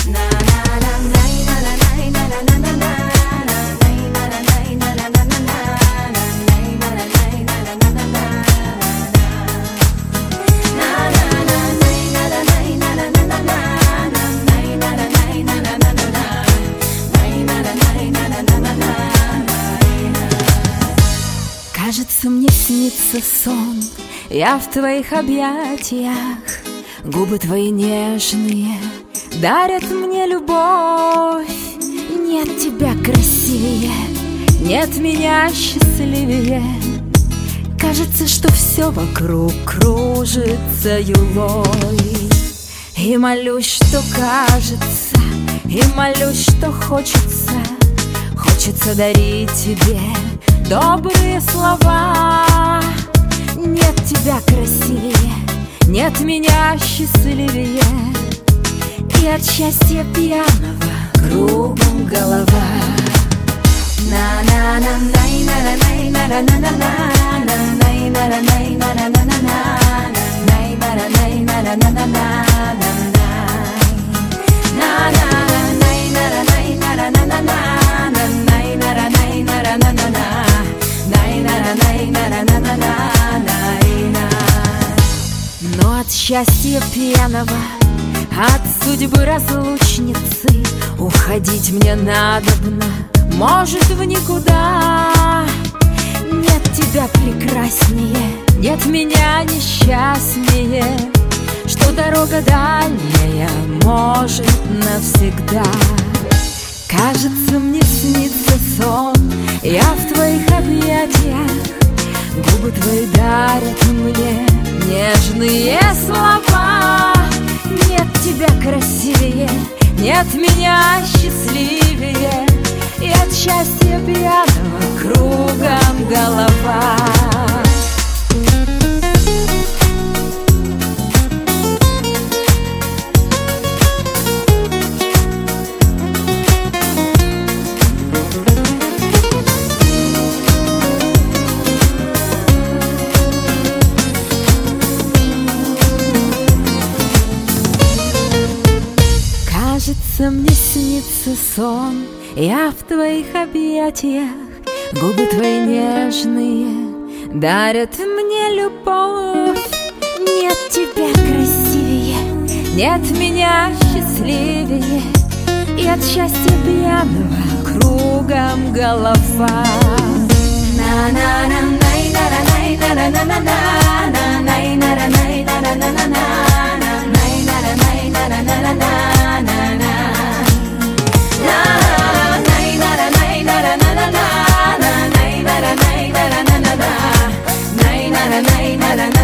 Кажется, мне снится сон, я в твоих объятиях. Губы твои нежные дарят мне любовь. Нет тебя красивее, нет меня счастливее. Кажется, что все вокруг кружится юлой. И молюсь, что кажется, и молюсь, что хочется. Хочется дарить тебе добрые слова. Нет тебя красивее, нет меня счастливее. И от счастья пьяного кругом голова. Но от счастья пьяного, от судьбы разлучницы уходить мне надобно, может, в никуда. Нет тебя прекраснее, нет меня несчастнее, что дорога дальняя может навсегда. Кажется, мне снится сон, я в твоих объятиях. Губы твои дарят мне нежные слова. Нет тебя красивее, нет меня счастливее. И от счастья пьяного кругом голова. Кажется, мне снится сон, я в твоих объятиях. Губы твои нежные дарят мне любовь. Нет тебя красивее, нет меня счастливее. И от счастья пьяного кругом голова. Na